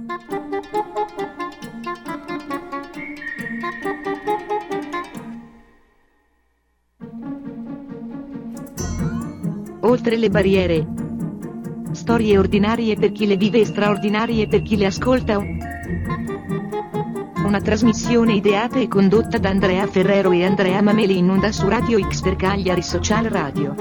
Oltre le barriere. Storie ordinarie per chi le vive e straordinarie per chi le ascolta. Una trasmissione ideata e condotta da Andrea Ferrero e Andrea Mameli in onda su Radio X per Cagliari Social Radio.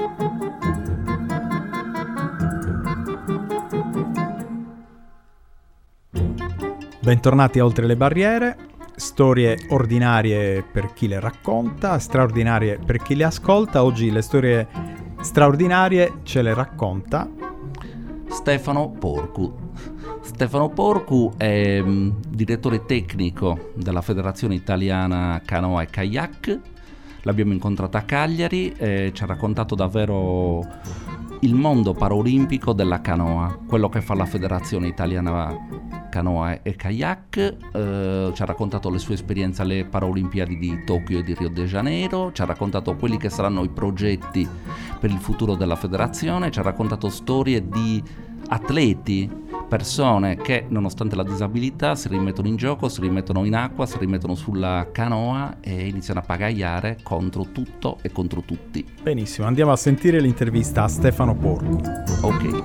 Bentornati a Oltre le barriere. Storie ordinarie per chi le racconta, straordinarie per chi le ascolta. Oggi le storie straordinarie ce le racconta Stefano Porcu. Stefano Porcu è direttore tecnico della Federazione Italiana Canoa e Kayak. L'abbiamo incontrato a Cagliari e ci ha raccontato davvero il mondo paraolimpico della canoa, quello che fa la Federazione Italiana Canoa e Kayak. Ci ha raccontato le sue esperienze alle Paraolimpiadi di Tokyo e di Rio de Janeiro, ci ha raccontato quelli che saranno i progetti per il futuro della federazione, ci ha raccontato storie di atleti, persone che nonostante la disabilità si rimettono in gioco, si rimettono in acqua, si rimettono sulla canoa e iniziano a pagaiare contro tutto e contro tutti. Benissimo, andiamo a sentire l'intervista a Stefano Porcu. Ok.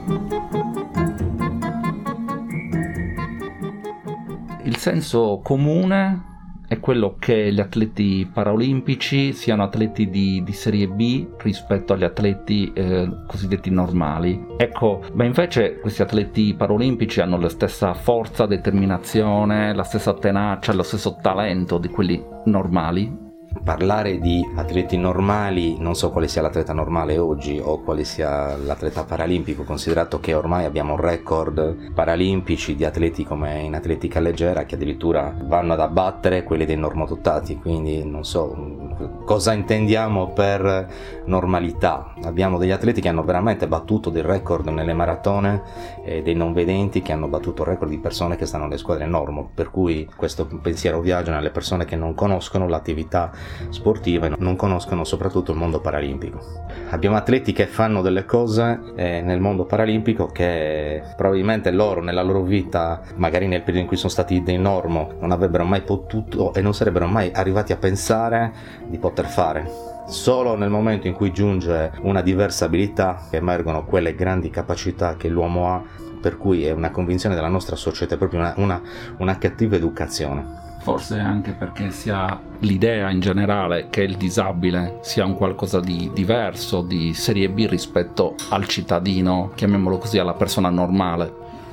Il senso comune è quello che gli atleti paraolimpici siano atleti di serie B rispetto agli atleti cosiddetti normali. Ecco, ma invece questi atleti paraolimpici hanno la stessa forza, determinazione, la stessa tenacia, lo stesso talento di quelli normali. Parlare di atleti normali, non so quale sia l'atleta normale oggi o quale sia l'atleta paralimpico, considerato che ormai abbiamo record paralimpici di atleti come in atletica leggera che addirittura vanno ad abbattere quelli dei normodotati, quindi non so cosa intendiamo per normalità. Abbiamo degli atleti che hanno veramente battuto dei record nelle maratone e dei non vedenti che hanno battuto record di persone che stanno nelle squadre normo, per cui questo pensiero viaggia nelle persone che non conoscono l'attività sportiva e non conoscono soprattutto il mondo paralimpico. Abbiamo atleti che fanno delle cose nel mondo paralimpico che probabilmente loro nella loro vita, magari nel periodo in cui sono stati dei normo, non avrebbero mai potuto e non sarebbero mai arrivati a pensare di poter fare. Solo nel momento in cui giunge una diversa abilità che emergono quelle grandi capacità che l'uomo ha, per cui è una convinzione della nostra società, è proprio una cattiva educazione. Forse anche perché si ha l'idea in generale che il disabile sia un qualcosa di diverso, di serie B rispetto al cittadino, chiamiamolo così, alla persona normale.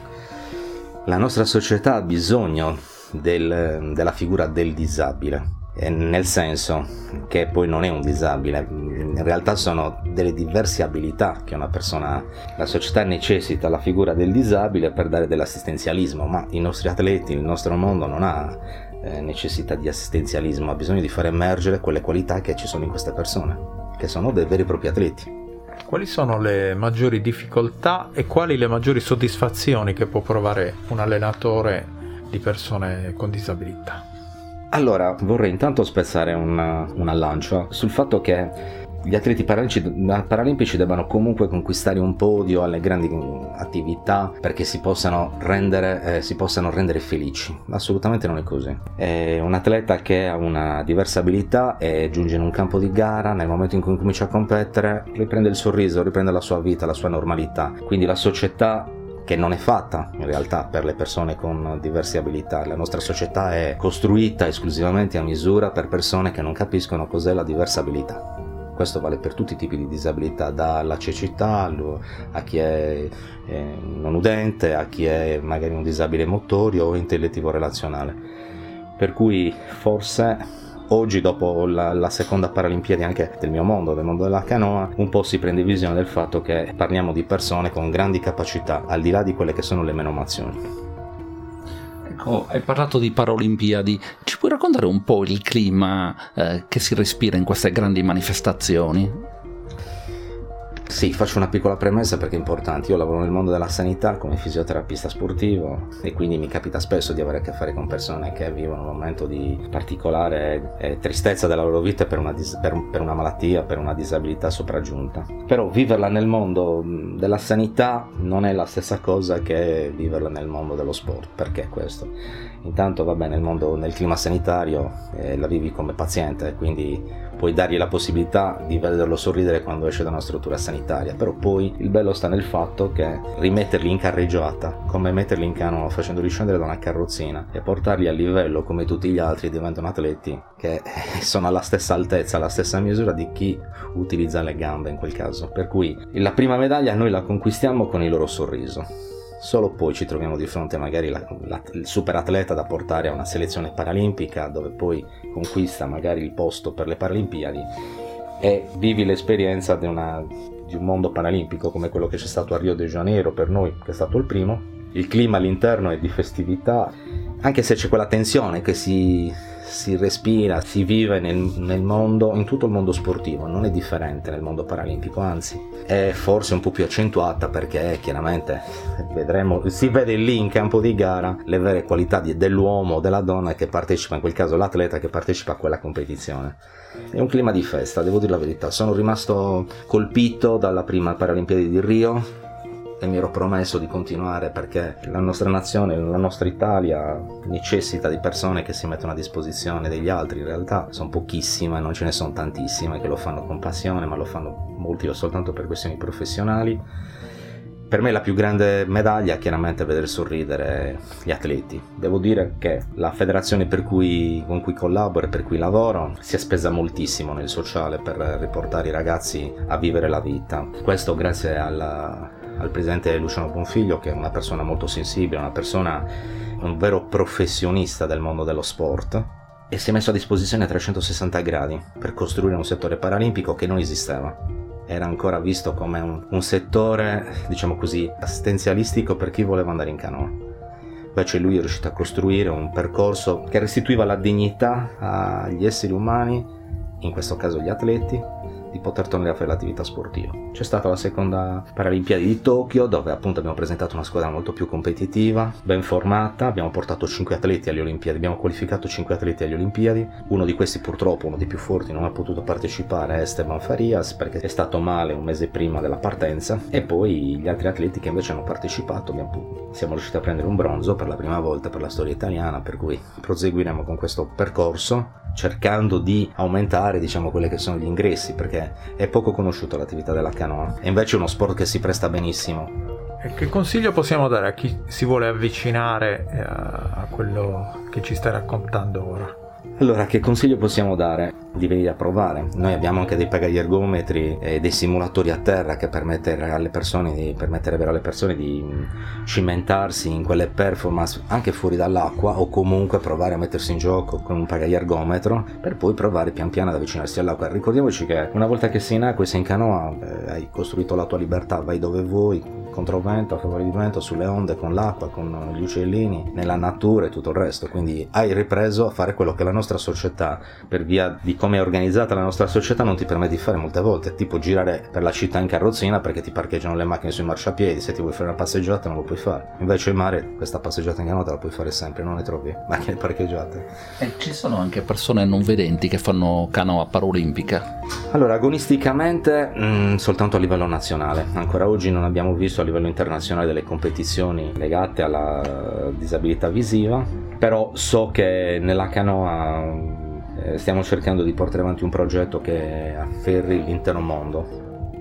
La nostra società ha bisogno della figura del disabile, nel senso che poi non è un disabile, in realtà sono delle diverse abilità che una persona ha. La società necessita la figura del disabile per dare dell'assistenzialismo, ma i nostri atleti, il nostro mondo non ha necessità di assistenzialismo, ha bisogno di far emergere quelle qualità che ci sono in queste persone, che sono dei veri e propri atleti. Quali sono le maggiori difficoltà e quali le maggiori soddisfazioni che può provare un allenatore di persone con disabilità? Allora, vorrei intanto spezzare una lancia sul fatto che gli atleti paralimpici debbano comunque conquistare un podio alle grandi attività perché si possano rendere felici. Assolutamente non è così. È un atleta che ha una diversa abilità e giunge in un campo di gara, nel momento in cui comincia a competere, riprende il sorriso, riprende la sua vita, la sua normalità. Quindi la società, che non è fatta in realtà per le persone con diverse abilità, la nostra società è costruita esclusivamente a misura per persone che non capiscono cos'è la diversa abilità. Questo vale per tutti i tipi di disabilità, dalla cecità a chi è non udente, a chi è magari un disabile motorio o intellettivo relazionale. Per cui forse oggi, dopo la seconda Paralimpiadi anche del mio mondo, del mondo della canoa, un po' si prende visione del fatto che parliamo di persone con grandi capacità, al di là di quelle che sono le menomazioni. Ecco, hai parlato di Paralimpiadi, ci puoi raccontare un po' il clima che si respira in queste grandi manifestazioni? Sì, faccio una piccola premessa perché è importante. Io lavoro nel mondo della sanità come fisioterapista sportivo e quindi mi capita spesso di avere a che fare con persone che vivono un momento di particolare tristezza della loro vita per una malattia, per una disabilità sopraggiunta. Però viverla nel mondo della sanità non è la stessa cosa che viverla nel mondo dello sport. Perché questo? Intanto vabbè, nel clima sanitario la vivi come paziente, quindi puoi dargli la possibilità di vederlo sorridere quando esce da una struttura sanitaria, però poi il bello sta nel fatto che rimetterli in carreggiata, come metterli in canoa facendoli scendere da una carrozzina e portarli a livello come tutti gli altri, diventano atleti che sono alla stessa altezza, alla stessa misura di chi utilizza le gambe in quel caso. Per cui la prima medaglia noi la conquistiamo con il loro sorriso. Solo poi ci troviamo di fronte magari il super atleta da portare a una selezione paralimpica, dove poi conquista magari il posto per le Paralimpiadi e vivi l'esperienza di un mondo paralimpico come quello che c'è stato a Rio de Janeiro per noi, che è stato il primo. Il clima all'interno è di festività, anche se c'è quella tensione che si respira, si vive nel mondo, in tutto il mondo sportivo, non è differente nel mondo paralimpico, anzi è forse un po' più accentuata perché chiaramente vedremo, si vede lì in campo di gara le vere qualità dell'uomo o della donna che partecipa, in quel caso l'atleta che partecipa a quella competizione. È un clima di festa, devo dire la verità. Sono rimasto colpito dalla prima Paralimpiadi di Rio e mi ero promesso di continuare perché la nostra nazione, la nostra Italia necessita di persone che si mettono a disposizione degli altri. In realtà sono pochissime, non ce ne sono tantissime che lo fanno con passione, ma lo fanno molti soltanto per questioni professionali. Per me la più grande medaglia chiaramente è vedere sorridere gli atleti. Devo dire che la federazione con cui collaboro e per cui lavoro si è spesa moltissimo nel sociale per riportare i ragazzi a vivere la vita. Questo grazie al presidente Luciano Bonfiglio, che è una persona molto sensibile, un vero professionista del mondo dello sport, e si è messo a disposizione a 360 gradi per costruire un settore paralimpico che non esisteva. Era ancora visto come un settore, diciamo così, assistenzialistico per chi voleva andare in canoa. Invece lui è riuscito a costruire un percorso che restituiva la dignità agli esseri umani, in questo caso gli atleti, di poter tornare a fare l'attività sportiva. C'è stata la seconda Paralimpiadi di Tokyo, dove appunto abbiamo presentato una squadra molto più competitiva, ben formata. Abbiamo portato 5 atleti alle Olimpiadi, abbiamo qualificato 5 atleti alle Olimpiadi. Uno di questi purtroppo, uno dei più forti, non ha potuto partecipare, è Esteban Farias, perché è stato male un mese prima della partenza. E poi gli altri atleti che invece hanno partecipato, siamo riusciti a prendere un bronzo per la prima volta per la storia italiana, per cui proseguiremo con questo percorso cercando di aumentare, diciamo, quelli che sono gli ingressi, perché è poco conosciuta l'attività della canoa, è invece uno sport che si presta benissimo. E che consiglio possiamo dare a chi si vuole avvicinare a quello che ci stai raccontando ora? Allora, che consiglio possiamo dare? Di venire a provare. Noi abbiamo anche dei pagaiergometri e dei simulatori a terra che permetterebbero alle persone di cimentarsi in quelle performance anche fuori dall'acqua, o comunque provare a mettersi in gioco con un pagaiergometro per poi provare pian piano ad avvicinarsi all'acqua. Ricordiamoci che una volta che sei in acqua e sei in canoa, hai costruito la tua libertà, vai dove vuoi, contro vento, a favore di vento, sulle onde, con l'acqua, con gli uccellini, nella natura e tutto il resto. Quindi hai ripreso a fare quello che la nostra società, per via di come è organizzata la nostra società, non ti permette di fare molte volte, tipo girare per la città in carrozzina perché ti parcheggiano le macchine sui marciapiedi. Se ti vuoi fare una passeggiata non lo puoi fare, invece in mare questa passeggiata in canoa te la puoi fare sempre, non ne trovi macchine parcheggiate. E ci sono anche persone non vedenti che fanno canoa paralimpica? Allora, agonisticamente soltanto a livello nazionale. Ancora oggi non abbiamo visto a livello internazionale delle competizioni legate alla disabilità visiva, però so che nella canoa stiamo cercando di portare avanti un progetto che afferri l'intero mondo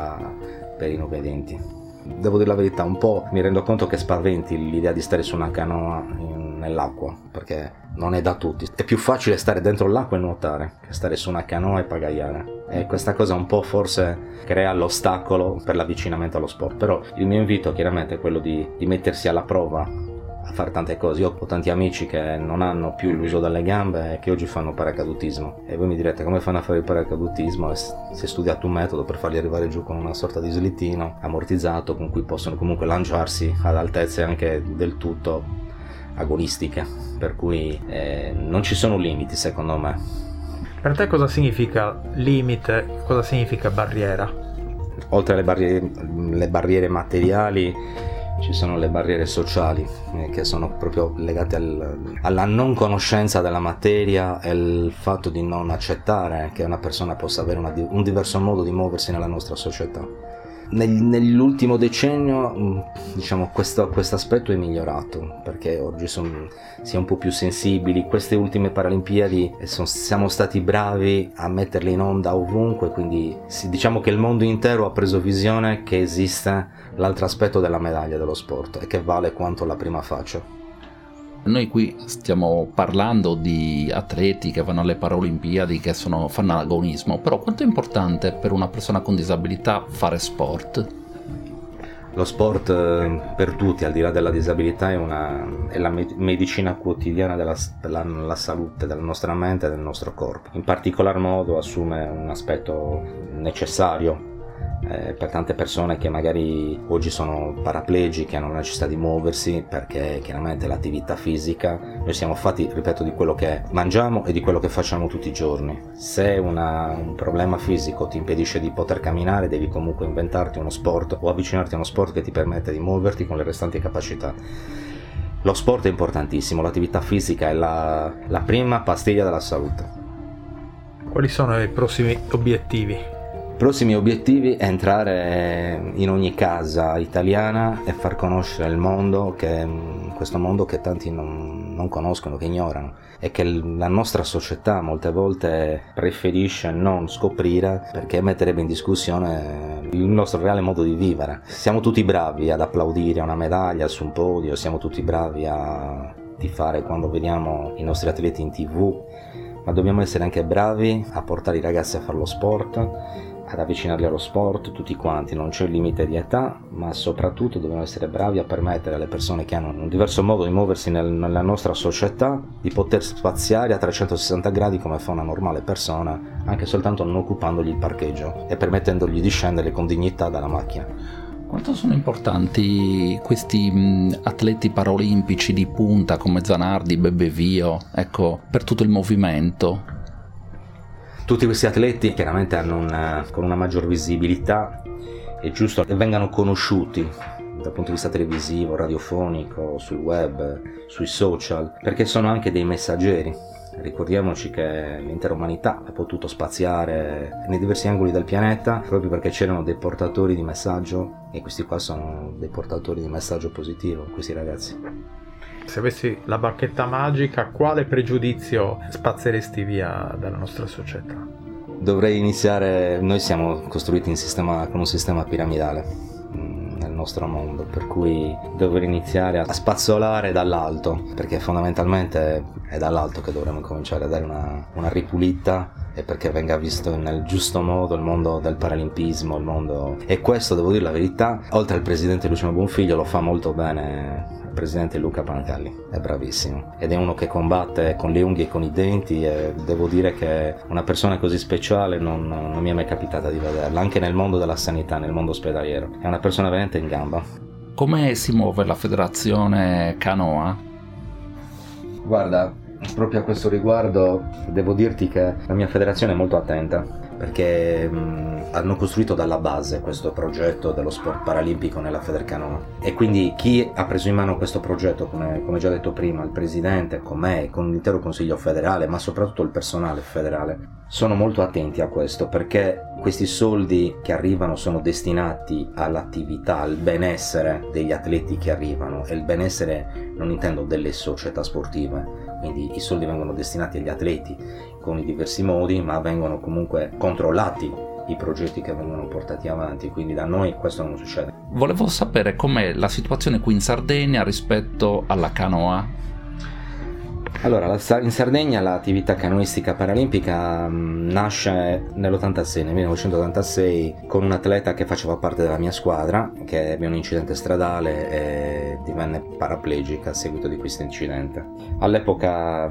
per i non vedenti. Devo dire la verità, un po' mi rendo conto che spaventi l'idea di stare su una canoa nell'acqua, perché non è da tutti. È più facile stare dentro l'acqua e nuotare che stare su una canoa e pagaiare, e questa cosa un po' forse crea l'ostacolo per l'avvicinamento allo sport. Però il mio invito chiaramente è quello di mettersi alla prova a fare tante cose. Io ho tanti amici che non hanno più l'uso delle gambe e che oggi fanno paracadutismo, e voi mi direte come fanno a fare il paracadutismo? Si è studiato un metodo per farli arrivare giù con una sorta di slittino ammortizzato con cui possono comunque lanciarsi ad altezze anche del tutto agonistiche, per cui non ci sono limiti secondo me. Per te cosa significa limite, cosa significa barriera? oltre alle barriere materiali ci sono le barriere sociali, che sono proprio legate alla non conoscenza della materia e il fatto di non accettare che una persona possa avere un diverso modo di muoversi nella nostra società. Nell'ultimo decennio, diciamo, questo aspetto è migliorato, perché oggi si è un po' più sensibili. Queste ultime Paralimpiadi siamo stati bravi a metterle in onda ovunque, quindi diciamo che il mondo intero ha preso visione che esiste l'altro aspetto della medaglia dello sport e che vale quanto la prima faccia. Noi qui stiamo parlando di atleti che vanno alle Paralimpiadi, che fanno agonismo, però quanto è importante per una persona con disabilità fare sport? Lo sport per tutti, al di là della disabilità, è la medicina quotidiana per la salute della nostra mente e del nostro corpo. In particolar modo assume un aspetto necessario per tante persone che magari oggi sono paraplegiche, hanno la necessità di muoversi, perché chiaramente l'attività fisica, noi siamo fatti, ripeto, di quello che mangiamo e di quello che facciamo tutti i giorni. Se un problema fisico ti impedisce di poter camminare, devi comunque inventarti uno sport o avvicinarti a uno sport che ti permette di muoverti con le restanti capacità. Lo sport è importantissimo, l'attività fisica è la prima pastiglia della salute. Quali sono i prossimi obiettivi? Prossimi obiettivi è entrare in ogni casa italiana e far conoscere il mondo, questo mondo che tanti non conoscono, che ignorano, e che la nostra società molte volte preferisce non scoprire, perché metterebbe in discussione il nostro reale modo di vivere. Siamo tutti bravi ad applaudire una medaglia su un podio, siamo tutti bravi a tifare quando vediamo i nostri atleti in TV, ma dobbiamo essere anche bravi a portare i ragazzi a fare lo sport, ad avvicinarli allo sport, tutti quanti. Non c'è un limite di età, ma soprattutto dobbiamo essere bravi a permettere alle persone che hanno un diverso modo di muoversi nella nostra società di poter spaziare a 360 gradi come fa una normale persona, anche soltanto non occupandogli il parcheggio e permettendogli di scendere con dignità dalla macchina. Quanto sono importanti questi atleti paraolimpici di punta come Zanardi, Bebbevio, ecco, per tutto il movimento? Tutti questi atleti chiaramente hanno con una maggior visibilità, è giusto che vengano conosciuti dal punto di vista televisivo, radiofonico, sul web, sui social, perché sono anche dei messaggeri. Ricordiamoci che l'intera umanità ha potuto spaziare nei diversi angoli del pianeta proprio perché c'erano dei portatori di messaggio, e questi qua sono dei portatori di messaggio positivo, questi ragazzi. Se avessi la bacchetta magica, quale pregiudizio spazzeresti via dalla nostra società? Dovrei iniziare, noi siamo costruiti con un sistema piramidale nel nostro mondo, per cui dovrei iniziare a spazzolare dall'alto, perché fondamentalmente è dall'alto che dovremmo cominciare a dare una ripulita, e perché venga visto nel giusto modo il mondo del paralimpismo, e questo, devo dire la verità, oltre al presidente Luciano Bonfiglio lo fa molto bene il presidente Luca Pancalli, è bravissimo ed è uno che combatte con le unghie e con i denti, e devo dire che una persona così speciale non mi è mai capitata di vederla, anche nel mondo della sanità, nel mondo ospedaliero, è una persona veramente in gamba. Come si muove la federazione canoa? Guarda, proprio a questo riguardo devo dirti che la mia federazione è molto attenta, perché hanno costruito dalla base questo progetto dello sport paralimpico nella Federcanoa, e quindi chi ha preso in mano questo progetto, come già detto prima, il presidente, con me, con l'intero consiglio federale, ma soprattutto il personale federale, sono molto attenti a questo, perché questi soldi che arrivano sono destinati all'attività, al benessere degli atleti che arrivano, e il benessere non intendo delle società sportive, quindi i soldi vengono destinati agli atleti con i diversi modi, ma vengono comunque controllati i progetti che vengono portati avanti, quindi da noi questo non succede. Volevo sapere com'è la situazione qui in Sardegna rispetto alla canoa. Allora, in Sardegna l'attività canoistica paralimpica nasce nel 1986, con un atleta che faceva parte della mia squadra, che ebbe un incidente stradale e divenne paraplegica a seguito di questo incidente. All'epoca,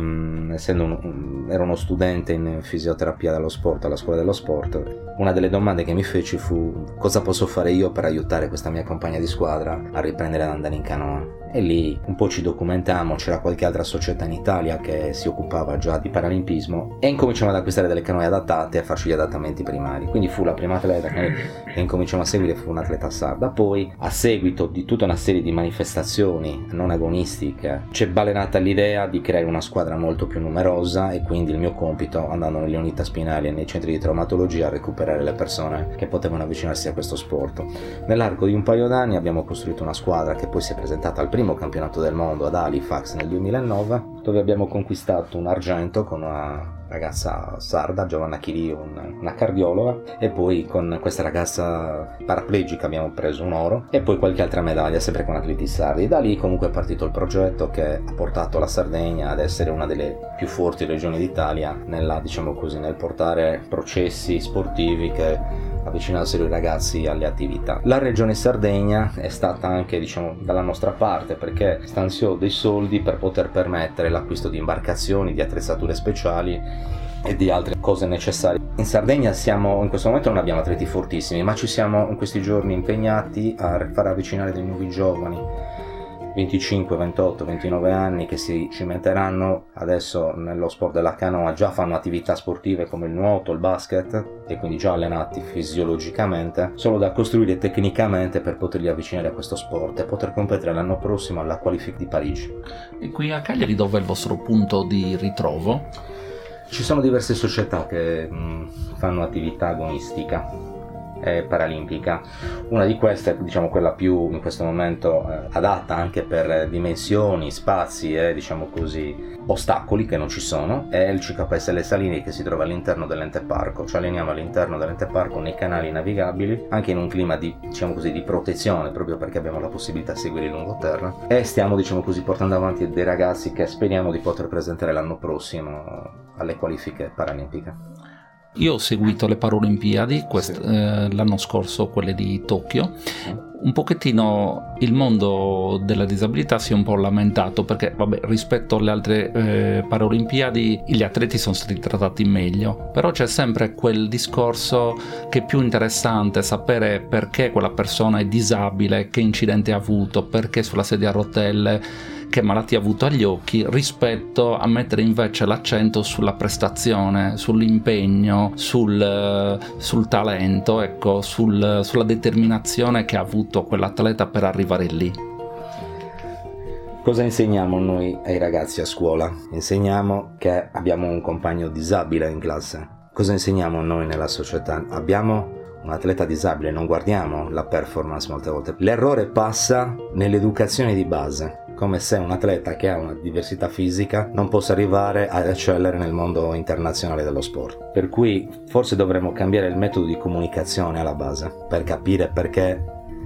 ero uno studente in fisioterapia dello sport, alla scuola dello sport, una delle domande che mi feci fu: cosa posso fare io per aiutare questa mia compagna di squadra a riprendere ad andare in canoa? E lì un po' ci documentammo, c'era qualche altra società in Italia, Italia che si occupava già di paralimpismo, e incominciamo ad acquistare delle canoe adattate e a farci gli adattamenti primari. Quindi fu la prima atleta che incominciamo a seguire, fu un'atleta sarda. Poi, a seguito di tutta una serie di manifestazioni non agonistiche, c'è balenata l'idea di creare una squadra molto più numerosa, e quindi il mio compito, andando nelle unità spinali e nei centri di traumatologia, a recuperare le persone che potevano avvicinarsi a questo sport. Nell'arco di un paio d'anni abbiamo costruito una squadra che poi si è presentata al primo campionato del mondo ad Halifax nel 2009, dove abbiamo conquistato un argento con una ragazza sarda, Giovanna Chiri, una cardiologa, e poi con questa ragazza paraplegica abbiamo preso un oro, e poi qualche altra medaglia sempre con atleti sardi. Da lì comunque è partito il progetto che ha portato la Sardegna ad essere una delle più forti regioni d'Italia nel portare processi sportivi che avvicinassero i ragazzi alle attività. La regione Sardegna è stata anche dalla nostra parte, perché stanziò dei soldi per poter permettere l'acquisto di imbarcazioni, di attrezzature speciali e di altre cose necessarie. In Sardegna in questo momento non abbiamo atleti fortissimi, ma ci siamo in questi giorni impegnati a far avvicinare dei nuovi giovani 25, 28, 29 anni che si cimenteranno adesso nello sport della canoa, già fanno attività sportive come il nuoto, il basket, e quindi già allenati fisiologicamente, solo da costruire tecnicamente per poterli avvicinare a questo sport e poter competere l'anno prossimo alla Qualific di Parigi. E qui a Cagliari dov'è il vostro punto di ritrovo? Ci sono diverse società che fanno attività agonistica paralimpica. Una di queste è quella più in questo momento adatta anche per dimensioni, spazi e ostacoli che non ci sono, è il CKS Le Saline, che si trova all'interno dell'ente parco. Ci alleniamo all'interno dell'ente parco nei canali navigabili, anche in un clima di protezione, proprio perché abbiamo la possibilità di seguire il lungoterra, e stiamo portando avanti dei ragazzi che speriamo di poter presentare l'anno prossimo alle qualifiche paralimpiche. Io ho seguito le Paralimpiadi l'anno scorso, quelle di Tokyo. Un pochettino il mondo della disabilità si è un po' lamentato perché, rispetto alle altre Paralimpiadi gli atleti sono stati trattati meglio, però c'è sempre quel discorso che è più interessante sapere perché quella persona è disabile, che incidente ha avuto, perché sulla sedia a rotelle, che malattia ha avuto agli occhi, rispetto a mettere invece l'accento sulla prestazione, sull'impegno, sul talento, sulla determinazione che ha avuto quell'atleta per arrivare lì. Cosa insegniamo noi ai ragazzi a scuola? Insegniamo che abbiamo un compagno disabile in classe. Cosa insegniamo noi nella società? Abbiamo un atleta disabile, non guardiamo la performance molte volte. L'errore passa nell'educazione di base, come se un atleta che ha una diversità fisica non possa arrivare ad eccellere nel mondo internazionale dello sport. Per cui forse dovremmo cambiare il metodo di comunicazione alla base, per capire perché,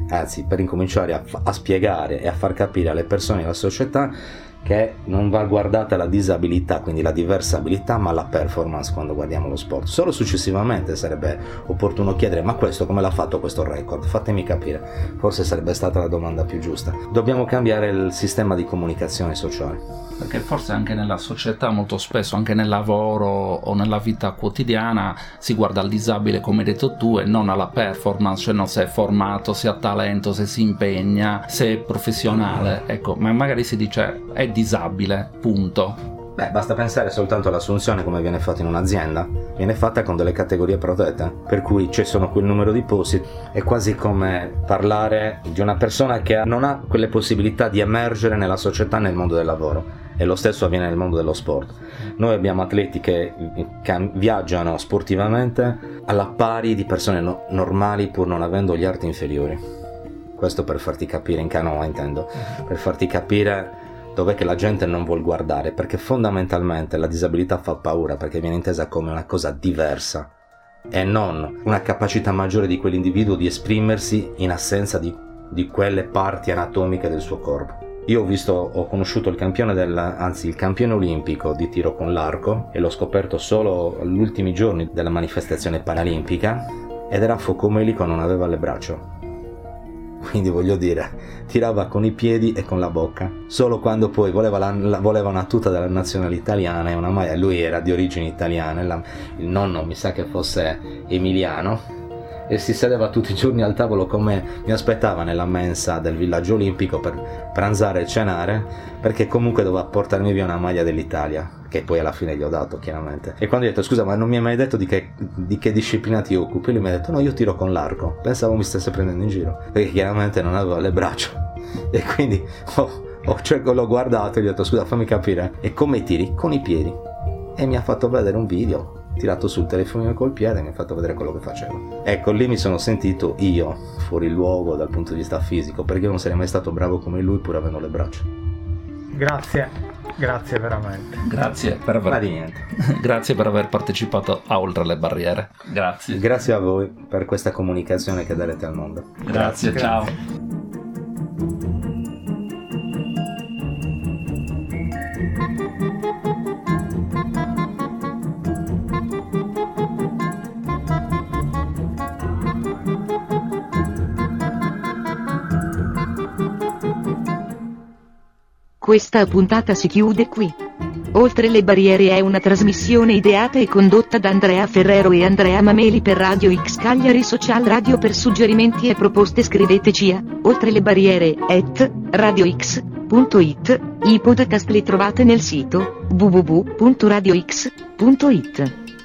per incominciare a spiegare e a far capire alle persone e alla società che non va guardata la disabilità, quindi la diversa abilità, ma la performance quando guardiamo lo sport. Solo successivamente sarebbe opportuno chiedere: ma questo come l'ha fatto questo record? Fatemi capire. Forse sarebbe stata la domanda più giusta. Dobbiamo cambiare il sistema di comunicazione sociale. Perché forse anche nella società, molto spesso, anche nel lavoro o nella vita quotidiana, si guarda al disabile, come hai detto tu, e non alla performance, cioè non se è formato, se ha talento, se si impegna, se è professionale, ma magari si dice è disabile, punto. Basta pensare soltanto all'assunzione come viene fatta in un'azienda. Viene fatta con delle categorie protette, per cui ci sono quel numero di posti. È quasi come parlare di una persona che non ha quelle possibilità di emergere nella società, nel mondo del lavoro. E lo stesso avviene nel mondo dello sport. Noi abbiamo atleti che viaggiano sportivamente alla pari di persone normali, pur non avendo gli arti inferiori. Questo per farti capire, in canoa intendo, per farti capire dov'è che la gente non vuol guardare, perché fondamentalmente la disabilità fa paura, perché viene intesa come una cosa diversa e non una capacità maggiore di quell'individuo di esprimersi in assenza di quelle parti anatomiche del suo corpo. Io ho conosciuto il campione olimpico di tiro con l'arco, e l'ho scoperto solo agli ultimi giorni della manifestazione paralimpica, ed era focomelico, non aveva le braccia. Quindi voglio dire, tirava con i piedi e con la bocca. Solo quando poi voleva una tuta della nazionale italiana e una maglia, lui era di origini italiane, il nonno mi sa che fosse emiliano, e si sedeva tutti i giorni al tavolo con me, mi aspettava nella mensa del villaggio olimpico per pranzare e cenare, perché comunque doveva portarmi via una maglia dell'Italia, che poi alla fine gli ho dato chiaramente. E quando gli ho detto scusa ma non mi hai mai detto di che disciplina ti occupi, lui mi ha detto no, io tiro con l'arco. Pensavo mi stesse prendendo in giro, perché chiaramente non avevo le braccia, e quindi l'ho guardato e gli ho detto scusa fammi capire, e come tiri? Con i piedi. E mi ha fatto vedere un video tirato sul telefonino col piede, mi ha fatto vedere quello che facevo. Ecco, lì mi sono sentito io fuori luogo dal punto di vista fisico, perché io non sarei mai stato bravo come lui pur avendo le braccia. Grazie veramente. Grazie per aver... Ma di niente. Grazie per aver partecipato a Oltre le Barriere. Grazie. Grazie a voi per questa comunicazione che darete al mondo. Grazie. Ciao. Questa puntata si chiude qui. Oltre le barriere è una trasmissione ideata e condotta da Andrea Ferrero e Andrea Mameli per Radio X Cagliari Social Radio. Per suggerimenti e proposte scriveteci a oltrelebarriere@radiox.it. I podcast li trovate nel sito www.radiox.it.